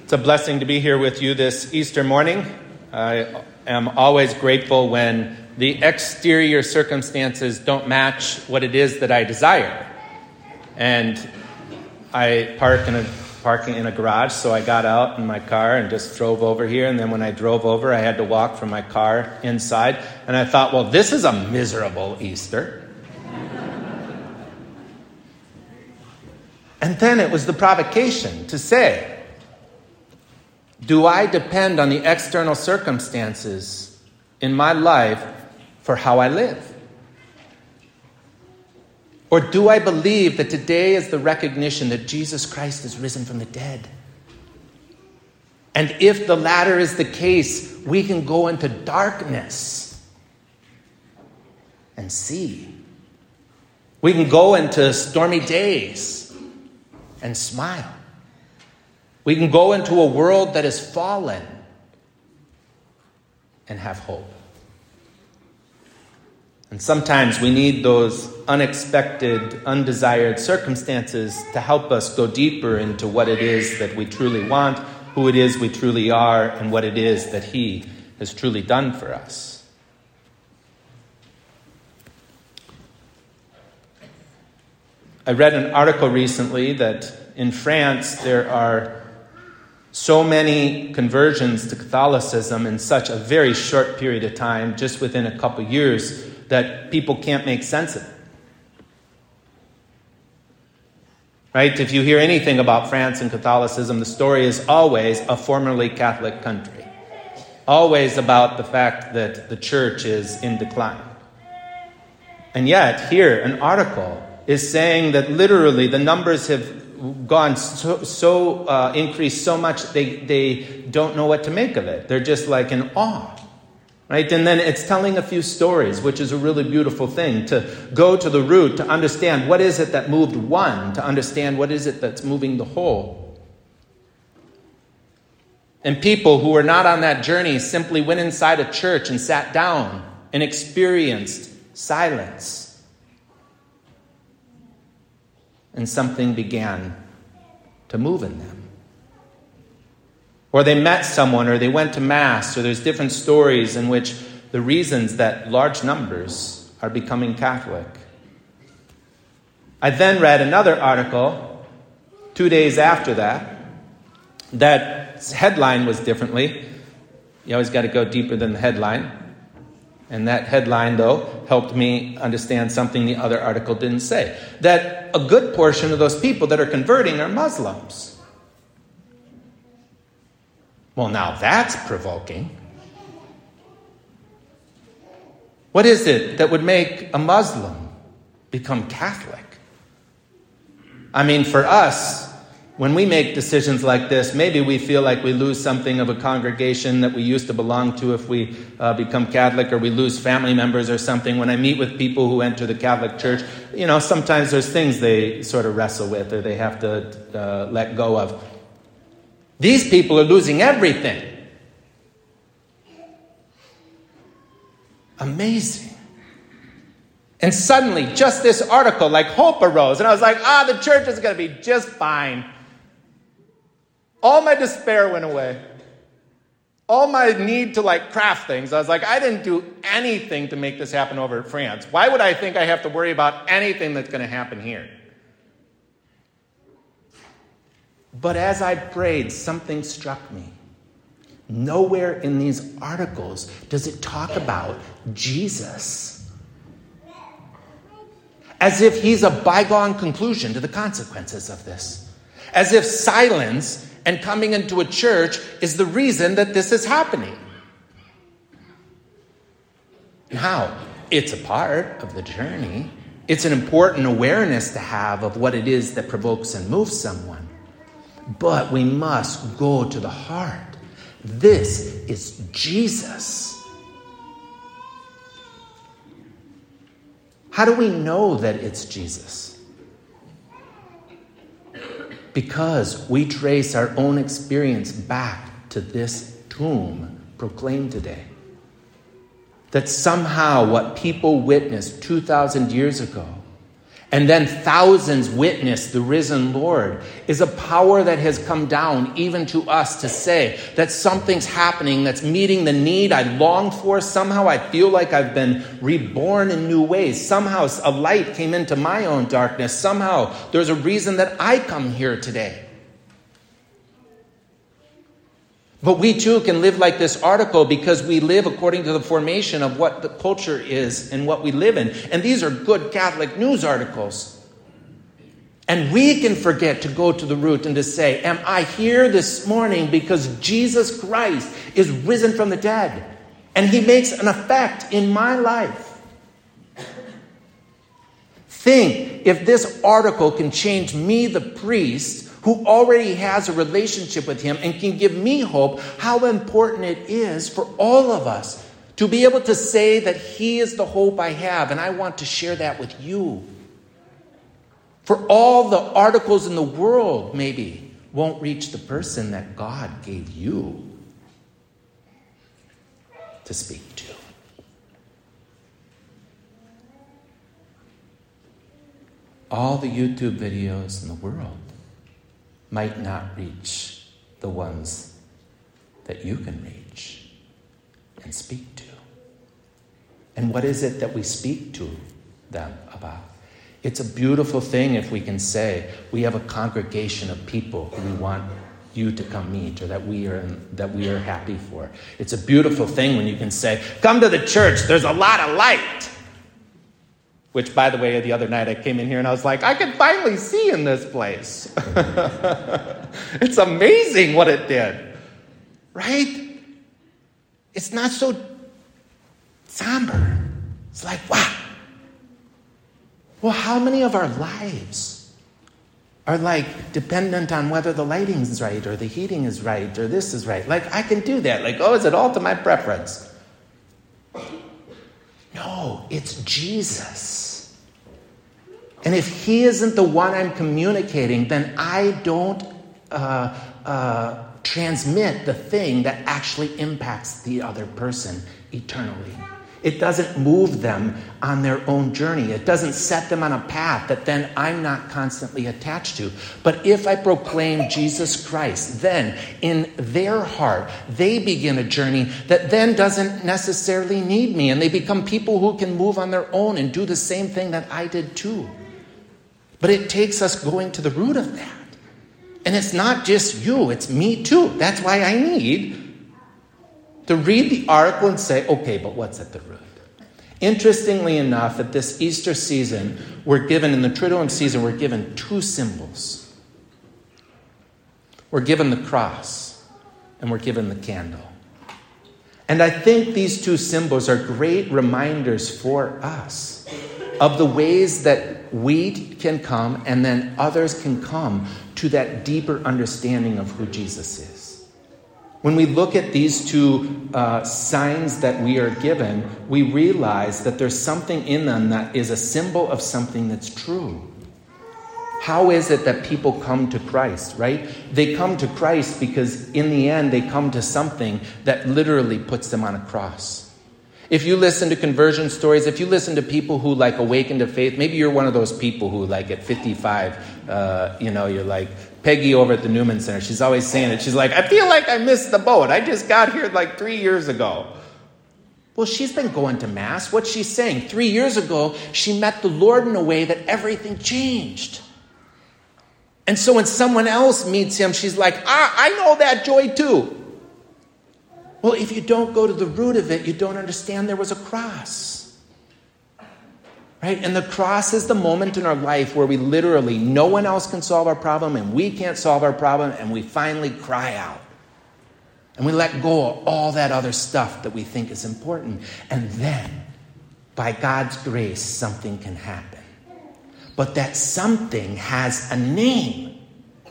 It's a blessing to be here with you this Easter morning. I am always grateful when the exterior circumstances don't match what it is that I desire. And I parking in a garage, so I got out in my car and just drove over here. And then when I drove over, I had to walk from my car inside. And I thought, well, this is a miserable Easter. And then it was the provocation to say, do I depend on the external circumstances in my life for how I live? Or do I believe that today is the recognition that Jesus Christ is risen from the dead? And if the latter is the case, we can go into darkness and see. We can go into stormy days and smile. We can go into a world that is fallen and have hope. And sometimes we need those unexpected, undesired circumstances to help us go deeper into what it is that we truly want, who it is we truly are, and what it is that He has truly done for us. I read an article recently that in France there are so many conversions to Catholicism in such a very short period of time, just within a couple years, that people can't make sense of it. Right? If you hear anything about France and Catholicism, the story is always a formerly Catholic country. Always about the fact that the church is in decline. And yet, here, an article is saying that literally the numbers have gone increased so much they don't know what to make of it. They're just like in awe. Right? And then it's telling a few stories, which is a really beautiful thing, to go to the root, to understand what is it that moved one, to understand what is it that's moving the whole. And people who were not on that journey simply went inside a church and sat down and experienced silence. And something began to move in them. Or they met someone, or they went to Mass, or there's different stories in which the reasons that large numbers are becoming Catholic. I then read another article 2 days after that headline was differently. You always got to go deeper than the headline. And that headline, though, helped me understand something the other article didn't say. That a good portion of those people that are converting are Muslims. Well, now that's provoking. What is it that would make a Muslim become Catholic? I mean, for us, when we make decisions like this, maybe we feel like we lose something of a congregation that we used to belong to if we become Catholic, or we lose family members or something. When I meet with people who enter the Catholic Church, sometimes there's things they sort of wrestle with or they have to let go of. These people are losing everything. Amazing. And suddenly, just this article, like hope arose. And I was like, the church is going to be just fine. All my despair went away. All my need to craft things. I was like, I didn't do anything to make this happen over in France. Why would I think I have to worry about anything that's going to happen here? But as I prayed, something struck me. Nowhere in these articles does it talk about Jesus. As if he's a bygone conclusion to the consequences of this. As if silence and coming into a church is the reason that this is happening. Now, it's a part of the journey. It's an important awareness to have of what it is that provokes and moves someone. But we must go to the heart. This is Jesus. How do we know that it's Jesus? Because we trace our own experience back to this tomb proclaimed today. That somehow what people witnessed 2,000 years ago and then thousands witness the risen Lord, is a power that has come down even to us to say that something's happening that's meeting the need I long for. Somehow I feel like I've been reborn in new ways. Somehow a light came into my own darkness. Somehow there's a reason that I come here today. But we too can live like this article because we live according to the formation of what the culture is and what we live in. And these are good Catholic news articles. And we can forget to go to the root and to say, am I here this morning because Jesus Christ is risen from the dead? And he makes an effect in my life. Think if this article can change me, the priest, who already has a relationship with him and can give me hope, how important it is for all of us to be able to say that he is the hope I have, and I want to share that with you. For all the articles in the world maybe won't reach the person that God gave you to speak to. All the YouTube videos in the world might not reach the ones that you can reach and speak to. And what is it that we speak to them about? It's a beautiful thing if we can say we have a congregation of people who we want you to come meet, or that we are happy for. It's a beautiful thing when you can say, come to the church, there's a lot of light. Which, by the way, the other night I came in here and I was like, I can finally see in this place. It's amazing what it did. Right? It's not so somber. It's like, wow. Well, how many of our lives are like dependent on whether the lighting is right or the heating is right or this is right? Like, I can do that. Like, is it all to my preference? No, it's Jesus. And if he isn't the one I'm communicating, then I don't transmit the thing that actually impacts the other person eternally. It doesn't move them on their own journey. It doesn't set them on a path that then I'm not constantly attached to. But if I proclaim Jesus Christ, then in their heart, they begin a journey that then doesn't necessarily need me. And they become people who can move on their own and do the same thing that I did too. But it takes us going to the root of that. And it's not just you, it's me too. That's why I need to read the article and say, okay, but what's at the root? Interestingly enough, at this Easter season, in the Triduum season, we're given two symbols. We're given the cross and we're given the candle. And I think these two symbols are great reminders for us of the ways that we can come and then others can come to that deeper understanding of who Jesus is. When we look at these two signs that we are given, we realize that there's something in them that is a symbol of something that's true. How is it that people come to Christ, right? They come to Christ because in the end they come to something that literally puts them on a cross. If you listen to conversion stories, if you listen to people who awaken to faith, maybe you're one of those people who at 55, you're like Peggy over at the Newman Center. She's always saying it. She's like, I feel like I missed the boat. I just got here 3 years ago. Well, she's been going to Mass. What's she saying? 3 years ago, she met the Lord in a way that everything changed. And so when someone else meets him, she's like, I know that joy too. Well, if you don't go to the root of it, you don't understand there was a cross. Right? And the cross is the moment in our life where we literally, no one else can solve our problem and we can't solve our problem, and we finally cry out. And we let go of all that other stuff that we think is important. And then, by God's grace, something can happen. But that something has a name.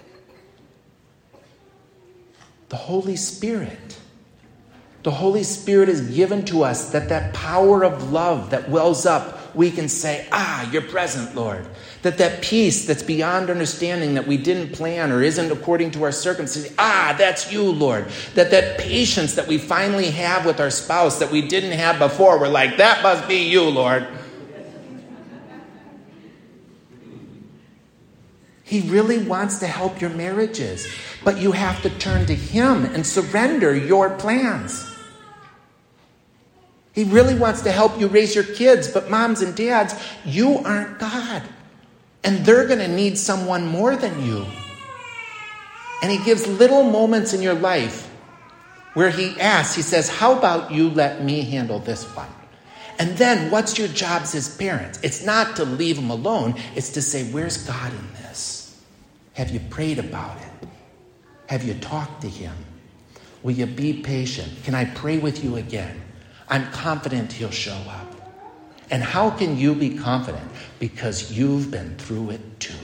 The Holy Spirit. The Holy Spirit is given to us that power of love that wells up, we can say, you're present, Lord. That peace that's beyond understanding that we didn't plan or isn't according to our circumstances, that's you, Lord. That patience that we finally have with our spouse that we didn't have before, we're like, that must be you, Lord. He really wants to help your marriages, but you have to turn to him and surrender your plans. He really wants to help you raise your kids, but moms and dads, you aren't God. And they're going to need someone more than you. And he gives little moments in your life where he asks, he says, how about you let me handle this one? And then what's your jobs as parents? It's not to leave them alone. It's to say, where's God in this? Have you prayed about it? Have you talked to him? Will you be patient? Can I pray with you again? I'm confident he'll show up. And how can you be confident? Because you've been through it too.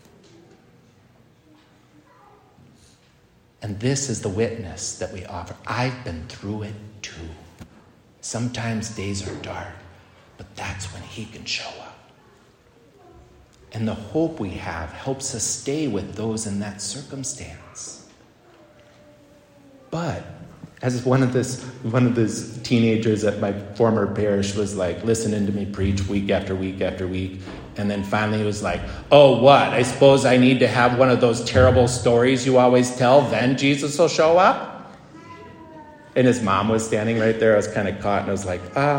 And this is the witness that we offer. I've been through it too. Sometimes days are dark, but that's when he can show up. And the hope we have helps us stay with those in that circumstance. But as one of those teenagers at my former parish was like listening to me preach week after week after week, and then finally he was like, oh, what? I suppose I need to have one of those terrible stories you always tell, then Jesus will show up? And his mom was standing right there. I was kind of caught, and I was like,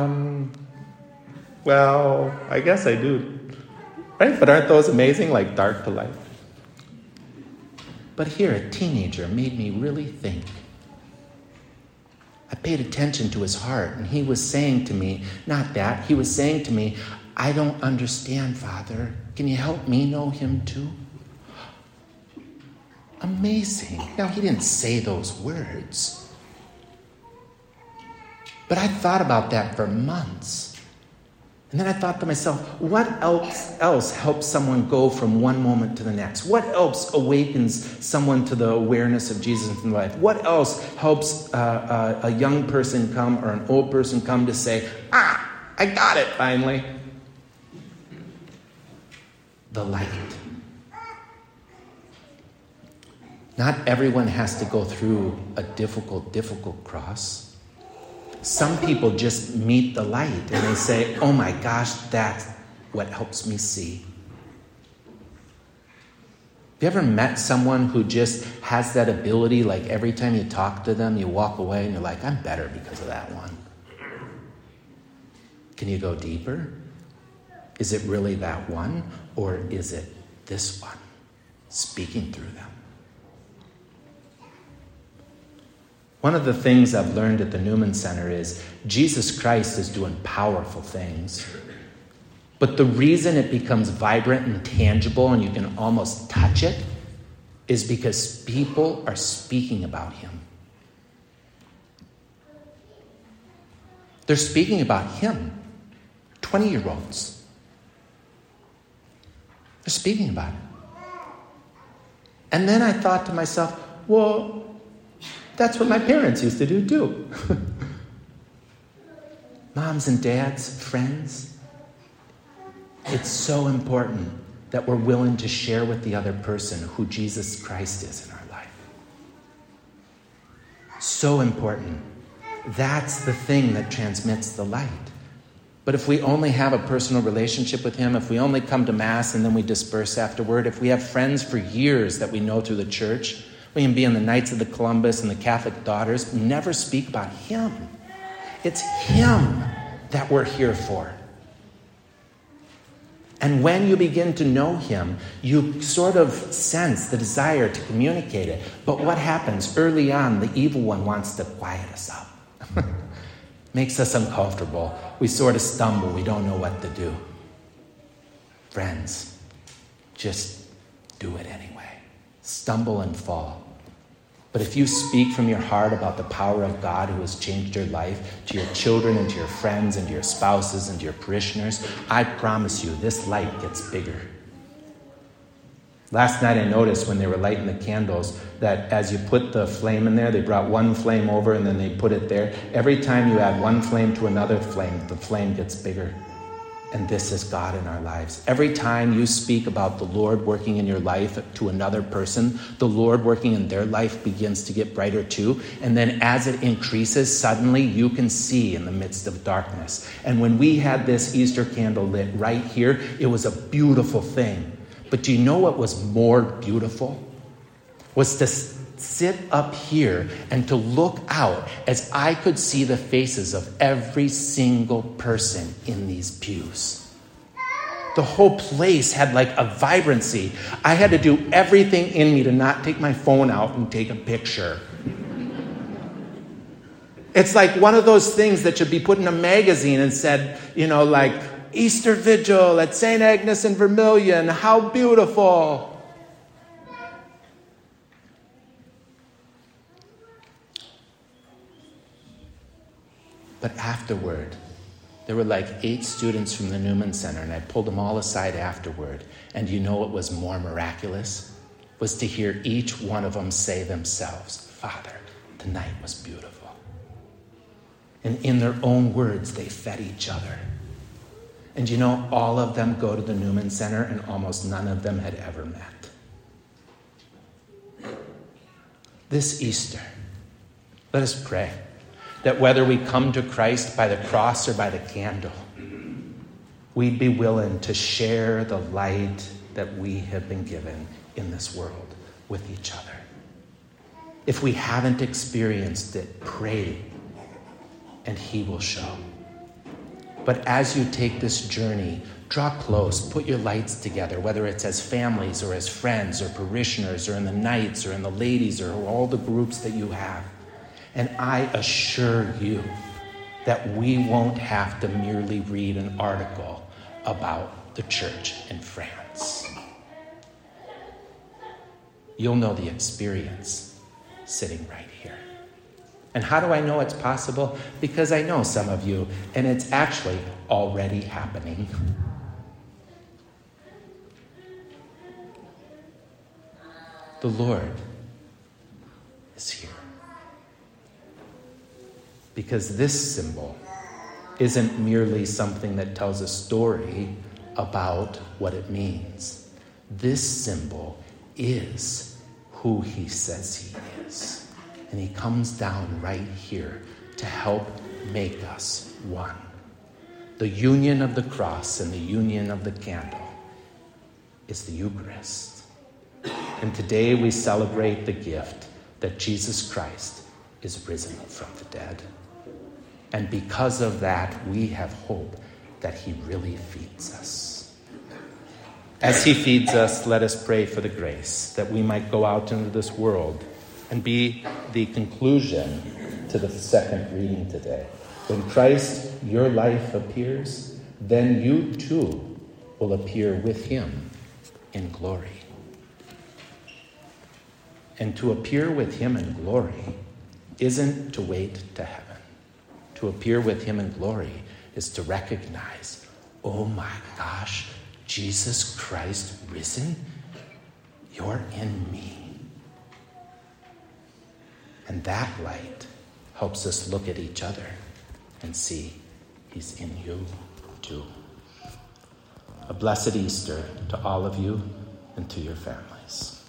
well, I guess I do. Right? But aren't those amazing, like dark to light? But here, a teenager made me really think. I paid attention to his heart, and he was saying to me, not that, he was saying to me, I don't understand, Father. Can you help me know him too? Amazing. Now, he didn't say those words. But I thought about that for months. And then I thought to myself, what else helps someone go from one moment to the next? What else awakens someone to the awareness of Jesus in life? What else helps a young person come or an old person come to say, I got it finally? The light. Not everyone has to go through a difficult cross. Some people just meet the light and they say, oh my gosh, that's what helps me see. Have you ever met someone who just has that ability, like every time you talk to them, you walk away and you're like, I'm better because of that one? Can you go deeper? Is it really that one, or is it this one speaking through them? One of the things I've learned at the Newman Center is Jesus Christ is doing powerful things. But the reason it becomes vibrant and tangible and you can almost touch it is because people are speaking about him. They're speaking about him. 20-year-olds. They're speaking about it. And then I thought to myself, well, that's what my parents used to do too. Moms and dads, friends, it's so important that we're willing to share with the other person who Jesus Christ is in our life. So important. That's the thing that transmits the light. But if we only have a personal relationship with him, if we only come to Mass and then we disperse afterward, if we have friends for years that we know through the church, we can be in the Knights of the Columbus and the Catholic Daughters, never speak about him. It's him that we're here for. And when you begin to know him, you sort of sense the desire to communicate it. But what happens? Early on, the evil one wants to quiet us up. Makes us uncomfortable. We sort of stumble. We don't know what to do. Friends, just do it anyway. Stumble and fall. But if you speak from your heart about the power of God who has changed your life to your children and to your friends and to your spouses and to your parishioners, I promise you this light gets bigger. Last night I noticed when they were lighting the candles that as you put the flame in there, they brought one flame over and then they put it there. Every time you add one flame to another flame, the flame gets bigger. And this is God in our lives. Every time you speak about the Lord working in your life to another person, the Lord working in their life begins to get brighter too. And then as it increases, suddenly you can see in the midst of darkness. And when we had this Easter candle lit right here, it was a beautiful thing. But do you know what was more beautiful? Was to sit up here and to look out as I could see the faces of every single person in these pews. The whole place had like a vibrancy. I had to do everything in me to not take my phone out and take a picture. It's like one of those things that should be put in a magazine and said, like Easter Vigil at St. Agnes in Vermilion. How beautiful. But afterward, there were like 8 students from the Newman Center, and I pulled them all aside afterward. And you know what was more miraculous? Was to hear each one of them say themselves, Father, the night was beautiful. And in their own words, they fed each other. And all of them go to the Newman Center, and almost none of them had ever met. This Easter, let us pray that whether we come to Christ by the cross or by the candle, we'd be willing to share the light that we have been given in this world with each other. If we haven't experienced it, pray, and he will show. But as you take this journey, draw close, put your lights together, whether it's as families or as friends or parishioners or in the nights or in the ladies or all the groups that you have. And I assure you that we won't have to merely read an article about the church in France. You'll know the experience sitting right here. And how do I know it's possible? Because I know some of you, and it's actually already happening. The Lord is here. Because this symbol isn't merely something that tells a story about what it means. This symbol is who he says he is. And he comes down right here to help make us one. The union of the cross and the union of the candle is the Eucharist. And today we celebrate the gift that Jesus Christ is risen from the dead. And because of that, we have hope that he really feeds us. As he feeds us, let us pray for the grace that we might go out into this world and be the conclusion to the second reading today. When Christ, your life, appears, then you too will appear with him in glory. And to appear with him in glory isn't to wait to heaven. To appear with him in glory is to recognize, oh my gosh, Jesus Christ risen, you're in me. And that light helps us look at each other and see he's in you too. A blessed Easter to all of you and to your families.